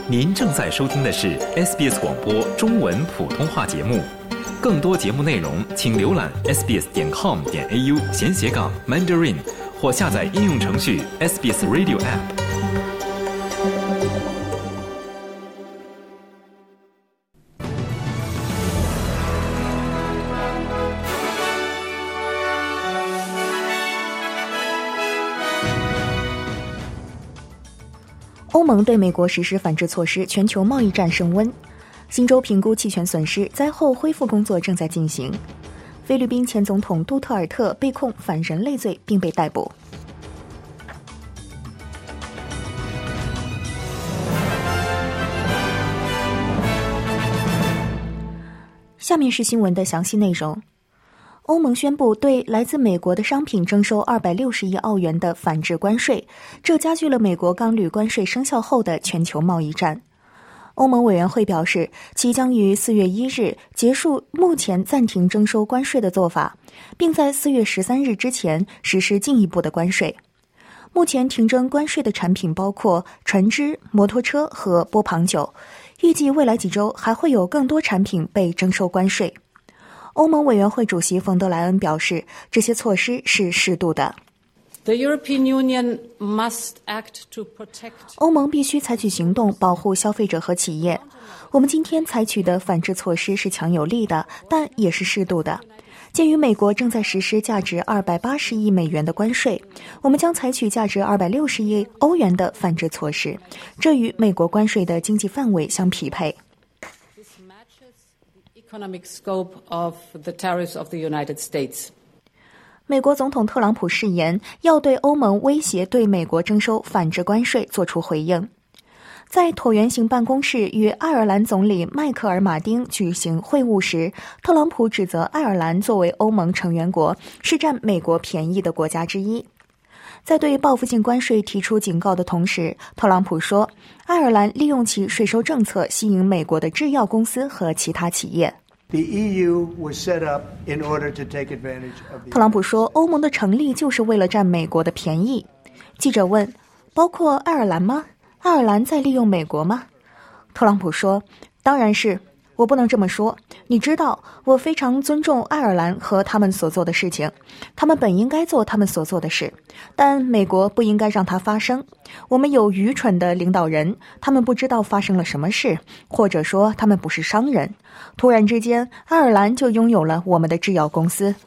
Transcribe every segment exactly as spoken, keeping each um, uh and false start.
您正在收听的是 S B S 广播中文普通话节目，更多节目内容请浏览 s b s 点 com 点 a u 闲斜杠 Mandarin 或下载应用程序 S B S Radio App。 欧盟对美国实施反制措施，全球贸易战升温。新州评估期权损失，灾后恢复工作正在进行。菲律宾前总统杜特尔特被控反人类罪并被逮捕。下面是新闻的详细内容。欧盟宣布对来自美国的商品征收二百六十亿澳元的反制关税，这加剧了美国钢铝关税生效后的全球贸易战。欧盟委员会表示，其将于四月一日结束目前暂停征收关税的做法，并在四月十三日之前实施进一步的关税。目前停征关税的产品包括船只、摩托车和波旁酒，预计未来几周还会有更多产品被征收关税。欧盟委员会主席冯德莱恩表示，这些措施是适度的。 The European Union must act to protect. 欧盟必须采取行动保护消费者和企业。我们今天采取的反制措施是强有力的，但也是适度的。鉴于美国正在实施价值二百八十亿美元的关税，我们将采取价值二百六十亿欧元的反制措施，这与美国关税的经济范围相匹配。 Economic scope of the tariffs of the United States. 美国总统特朗普誓言要对欧盟威胁对美国征收反制关税作出回应。在椭圆形办公室与爱尔兰总理迈克尔·马丁举行会晤时，特朗普指责爱尔兰作为欧盟成员国是占美国便宜的国家之一。在对报复性关税提出警告的同时，特朗普说，爱尔兰利用其税收政策吸引美国的制药公司和其他企业。 The E U was set up in order to take advantage of the... 特朗普说，欧盟的成立就是为了占美国的便宜。记者问，包括爱尔兰吗？爱尔兰在利用美国吗？特朗普说，当然是。我不能这么说，你知道，我非常尊重爱尔兰和他们所做的事情，他们本应该做他们所做的事，但美国不应该让它发生。我们有愚蠢的领导人，他们不知道发生了什么事，或者说他们不是商人。突然之间，爱尔兰就拥有了我们的制药公司。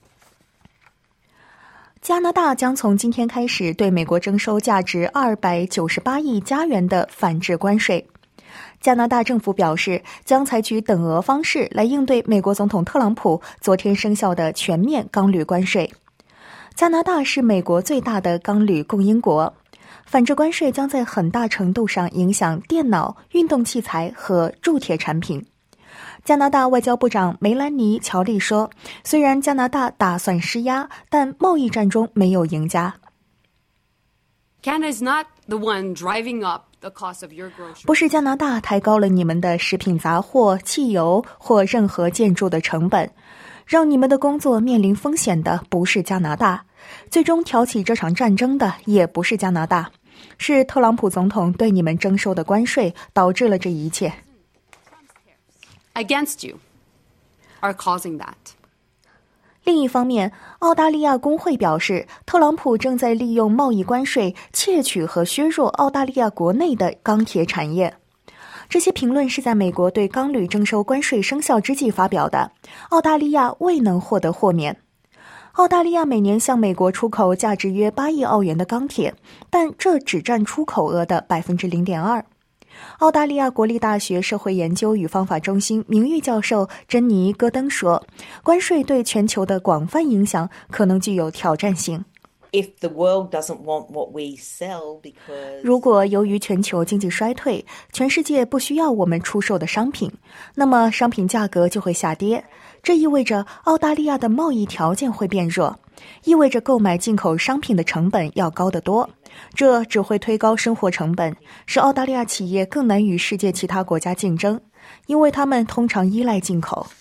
加拿大将从今天开始对美国征收价值二百九十八亿加元的反制关税。加拿大政府表示，将采取等额方式来应对美国总统特朗普昨天生效的全面钢铝关税。加拿大是美国最大的钢铝供应国，反制关税将在很大程度上影响电脑、运动器材和铸铁产品。加拿大外交部长梅兰妮·乔利说，虽然加拿大打算施压，但贸易战中没有赢家。 Canada is not the one driving up the cost of your groceries. 不是加拿大抬高了你们的食品杂货、汽油或任何建筑的成本，让你们的工作面临风险的不是加拿大，最终挑起这场战争的也不是加拿大，是特朗普总统对你们征收的关税导致了这一切。 Against you are causing that. 另一方面，澳大利亚工会表示，特朗普正在利用贸易关税窃取和削弱澳大利亚国内的钢铁产业。这些评论是在美国对钢铝征收关税生效之际发表的，澳大利亚未能获得豁免。澳大利亚每年向美国出口价值约八亿澳元的钢铁，但这只占出口额的 百分之零点二。澳大利亚国立大学社会研究与方法中心名誉教授珍妮·戈登说，关税对全球的广泛影响可能具有挑战性。 If the world doesn't want what we sell because... 如果由于全球经济衰退，全世界不需要我们出售的商品，那么商品价格就会下跌。这意味着澳大利亚的贸易条件会变弱，意味着购买进口商品的成本要高得多。这只会推高生活成本，使澳大利亚企业更难与世界其他国家竞争，因为他们通常依赖进口。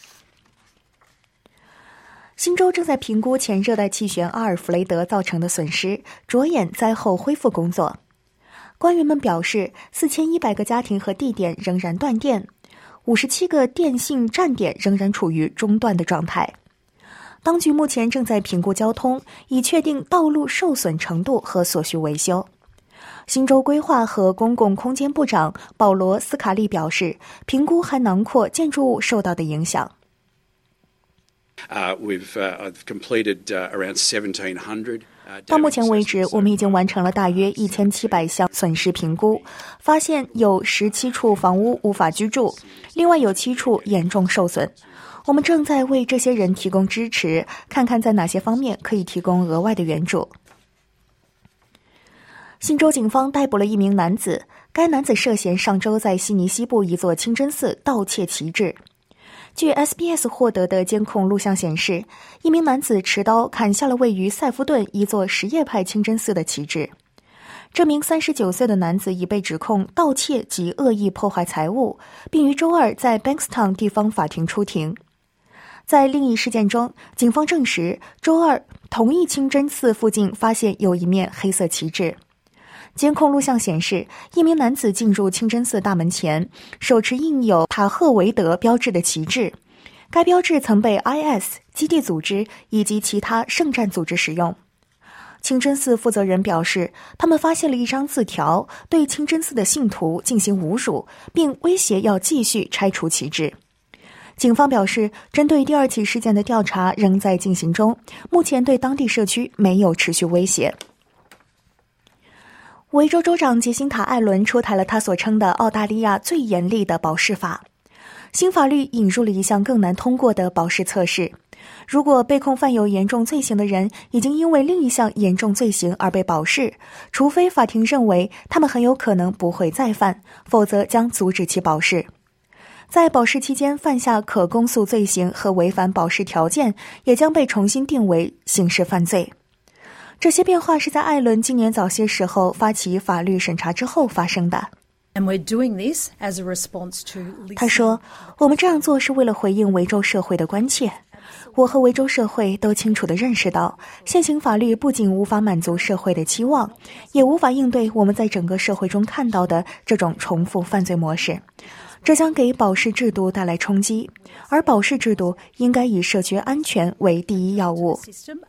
新州正在评估前热带气旋阿尔弗雷德造成的损失，着眼灾后恢复工作。 官员们表示，四千一百个家庭和地点仍然断电，五十七个电信站点仍然处于中断的状态。当局目前正在评估交通，以确定道路受损程度和所需维修。新州规划和公共空间部长保罗·斯卡利表示，评估还囊括建筑物受到的影响。 Uh, we've uh, completed uh, around seventeen hundred. 到目前为止，我们已经完成了大约一千七百项损失评估，发现有十七处房屋无法居住，另外有七处严重受损。我们正在为这些人提供支持，看看在哪些方面可以提供额外的援助。新州警方逮捕了一名男子，该男子涉嫌上周在悉尼西部一座清真寺盗窃旗帜。据 S B S 获得的监控录像显示，一名男子持刀砍下了位于塞夫顿一座什叶派清真寺的旗帜。这名三十九岁的男子已被指控盗窃及恶意破坏财物，并于周二在 Bankstown 地方法庭出庭。在另一事件中，警方证实，周二同一清真寺附近发现有一面黑色旗帜。监控录像显示，一名男子进入清真寺大门前，手持印有塔赫维德标志的旗帜。该标志曾被 I S 基地组织以及其他圣战组织使用。清真寺负责人表示，他们发现了一张字条，对清真寺的信徒进行侮辱，并威胁要继续拆除旗帜。警方表示，针对第二起事件的调查仍在进行中，目前对当地社区没有持续威胁。维州州长杰辛塔·艾伦出台了他所称的澳大利亚最严厉的保释法。新法律引入了一项更难通过的保释测试。如果被控犯有严重罪行的人已经因为另一项严重罪行而被保释，除非法庭认为他们很有可能不会再犯，否则将阻止其保释。在保释期间犯下可公诉罪行和违反保释条件，也将被重新定为刑事犯罪。这些变化是在艾伦今年早些时候发起法律审查之后发生的。他说，我们这样做是为了回应维州社会的关切。我和维州社会都清楚地认识到，现行法律不仅无法满足社会的期望，也无法应对我们在整个社会中看到的这种重复犯罪模式。这将给保释制度带来冲击，而保释制度应该以社区安全为第一要务。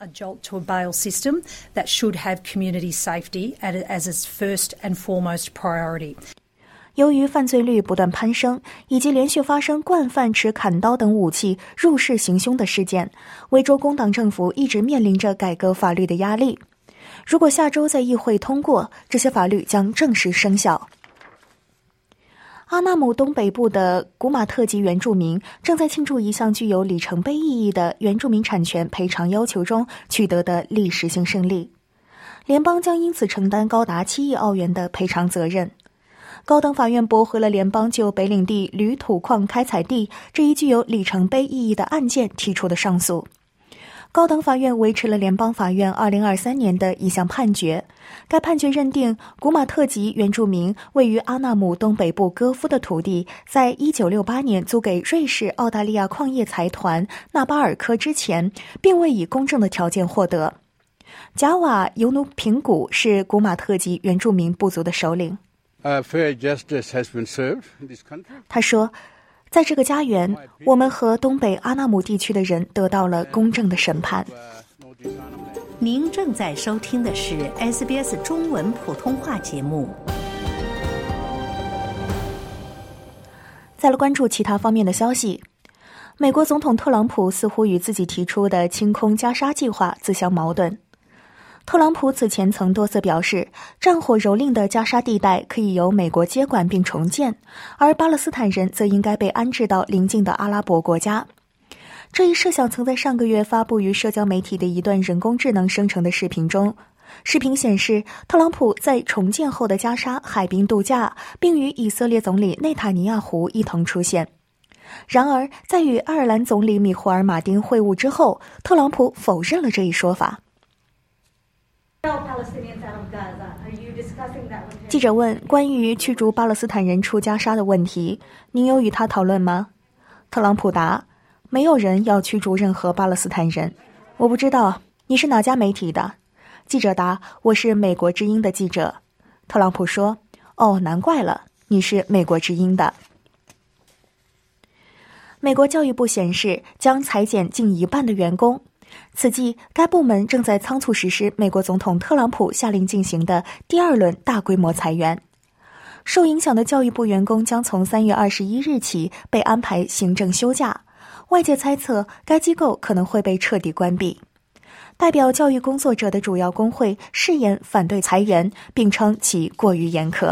由于犯罪率不断攀升，以及连续发生惯犯持砍刀等武器入室行凶的事件，维州工党政府一直面临着改革法律的压力。如果下周在议会通过，这些法律将正式生效。阿纳姆东北部的古马特籍原住民正在庆祝一项具有里程碑意义的原住民产权赔偿要求中取得的历史性胜利。联邦将因此承担高达七亿澳元的赔偿责任。高等法院驳回了联邦就北领地铝土矿开采地这一具有里程碑意义的案件提出的上诉。高等法院维持了联邦法院二零二三年的一项判决，该判决认定古马特籍原住民位于阿纳姆东北部戈夫的土地，在一九六八年租给瑞士澳大利亚矿业财团纳巴尔科之前，并未以公正的条件获得。贾瓦尤努平古是古马特籍原住民部族的首领。 Uh, fair justice has been served in this country. 他说，在这个家园，我们和东北阿纳姆地区的人得到了公正的审判。 您正在收听的是 S B S 中文普通话节目。 再来关注其他方面的消息。美国总统特朗普似乎与自己提出的清空加沙计划自相矛盾。特朗普此前曾多次表示，战火蹂躏的加沙地带可以由美国接管并重建，而巴勒斯坦人则应该被安置到邻近的阿拉伯国家。这一设想曾在上个月发布于社交媒体的一段人工智能生成的视频中。视频显示，特朗普在重建后的加沙海滨度假，并与以色列总理内塔尼亚胡一同出现。然而，在与爱尔兰总理米霍尔马丁会晤之后，特朗普否认了这一说法。记者问，关于驱逐巴勒斯坦人出加沙的问题，您有与他讨论吗？特朗普答，没有人要驱逐任何巴勒斯坦人。我不知道，你是哪家媒体的？记者答，我是美国之音的记者。特朗普说， 哦，难怪了，你是美国之音的。美国教育部显示将裁减近一半的员工，此际该部门正在仓促实施美国总统特朗普下令进行的第二轮大规模裁员。受影响的教育部员工将从三月二十一日起被安排行政休假，外界猜测该机构可能会被彻底关闭。代表教育工作者的主要工会誓言反对裁员，并称其过于严苛。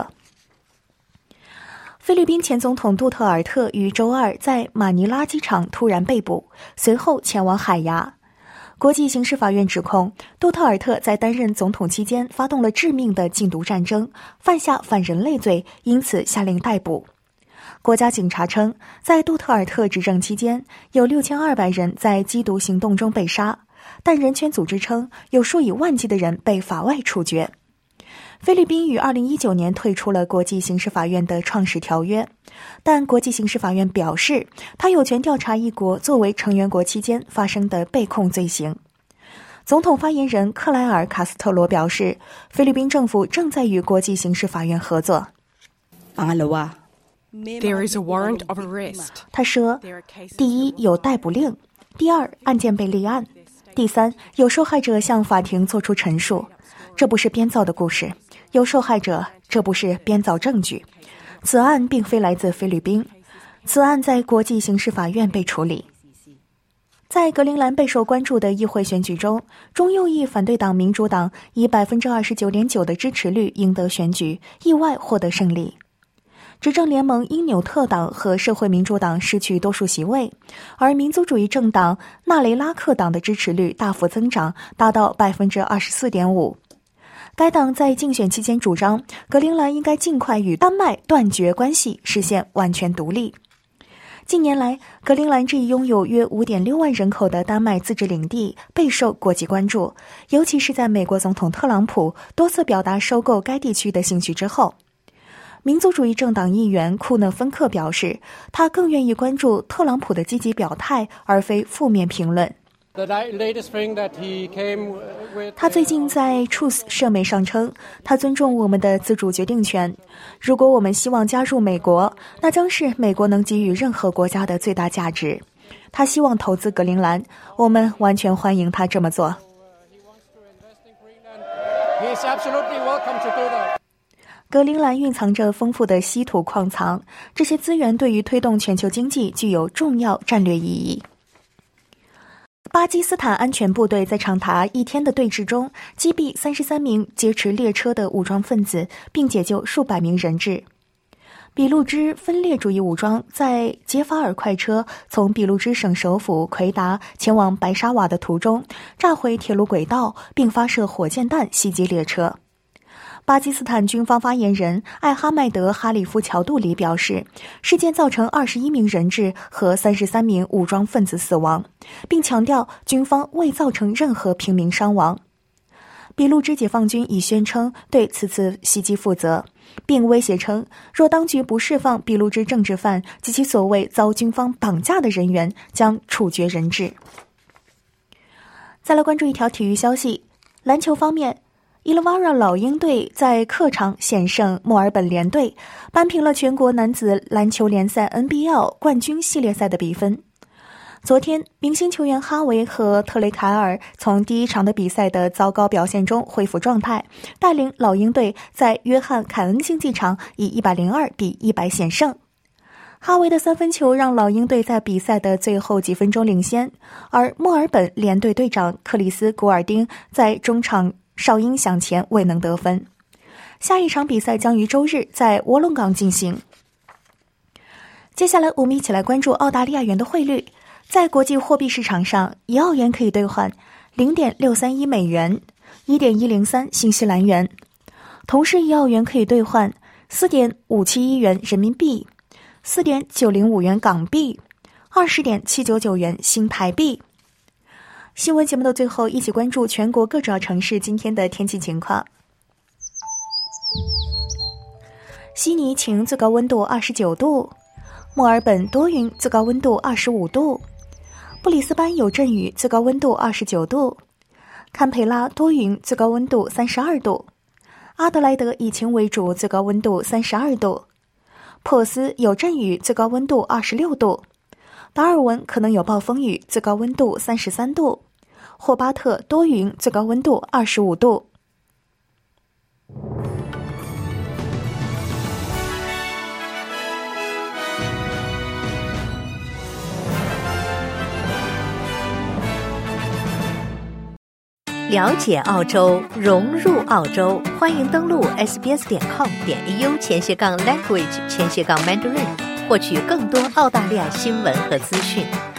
菲律宾前总统杜特尔特于周二在马尼拉机场突然被捕，随后前往海牙。国际刑事法院指控杜特尔特在担任总统期间发动了致命的禁毒战争，犯下反人类罪，因此下令逮捕。国家警察称，在杜特尔特执政期间，有六千二百人在缉毒行动中被杀，但人权组织称有数以万计的人被法外处决。菲律宾于二零一九年退出了国际刑事法院的创始条约，但国际刑事法院表示，他有权调查一国作为成员国期间发生的被控罪行。总统发言人克莱尔·卡斯特罗表示，菲律宾政府正在与国际刑事法院合作。 There is a warrant of arrest. 他说，第一，有逮捕令；第二，案件被立案；第三，有受害者向法庭作出陈述。这不是编造的故事，有受害者，这不是编造证据。此案并非来自菲律宾，此案在国际刑事法院被处理。在格陵兰备受关注的议会选举中，中右翼反对党民主党以 百分之二十九点九 的支持率赢得选举，意外获得胜利。执政联盟因纽特党和社会民主党失去多数席位，而民族主义政党纳雷拉克党的支持率大幅增长，达到 百分之二十四点五。该党在竞选期间主张，格陵兰应该尽快与丹麦断绝关系，实现完全独立。近年来，格陵兰这一拥有约 五点六万人口的丹麦自治领地备受国际关注，尤其是在美国总统特朗普多次表达收购该地区的兴趣之后。民族主义政党议员库讷芬克表示，他更愿意关注特朗普的积极表态，而非负面评论。他最近在 Truth 社媒上称，他尊重我们的自主决定权。如果我们希望加入美国，那将是美国能给予任何国家的最大价值。他希望投资格陵兰，我们完全欢迎他这么做。格陵兰蕴藏着丰富的稀土矿藏，这些资源对于推动全球经济具有重要战略意义。巴基斯坦安全部队在长达一天的对峙中击毙三十三名劫持列车的武装分子，并解救数百名人质。俾路支分裂主义武装在杰法尔快车从俾路支省首府奎达前往白沙瓦的途中炸毁铁路轨道，并发射火箭弹袭击列车。巴基斯坦军方发言人艾哈迈德·哈里夫乔杜里表示，事件造成二十一名人质和三十三名武装分子死亡，并强调军方未造成任何平民伤亡。俾路支解放军已宣称对此次袭击负责，并威胁称，若当局不释放俾路支政治犯及其所谓遭军方绑架的人员，将处决人质。再来关注一条体育消息，篮球方面，伊勒瓦拉老鹰队在客场险胜墨尔本联队，扳平了全国男子篮球联赛 N B L 冠军系列赛的比分。昨天，明星球员哈维和特雷凯尔从第一场的比赛的糟糕表现中恢复状态，带领老鹰队在约翰凯恩竞技场以一百零二比一百险胜。哈维的三分球让老鹰队在比赛的最后几分钟领先，而墨尔本联队队长克里斯·古尔丁在中场哨音响前未能得分。下一场比赛将于周日在卧龙岗进行。接下来我们一起来关注澳大利亚元的汇率。在国际货币市场上，一澳元可以兑换 零点六三一美元， 一点一零三新西兰元。同时一澳元可以兑换 四点五七一元人民币， 四点九零五元港币， 二十点七九九元新台币。新闻节目的最后，一起关注全国各主要城市今天的天气情况。悉尼晴，最高温度二十九度；墨尔本多云，最高温度二十五度；布里斯班有阵雨，最高温度二十九度；堪培拉多云，最高温度三十二度； 阿德莱德以晴为主，最高温度三十二度；珀斯有阵雨，最高温度二十六度；达尔文可能有暴风雨，最高温度三十三度；霍巴特多云，最高温度二十五度。 了解澳洲，融入澳洲，欢迎登录 s b s 点 com 点 a u 前斜杠 language 前斜杠 mandarin， 获取更多澳大利亚新闻和资讯。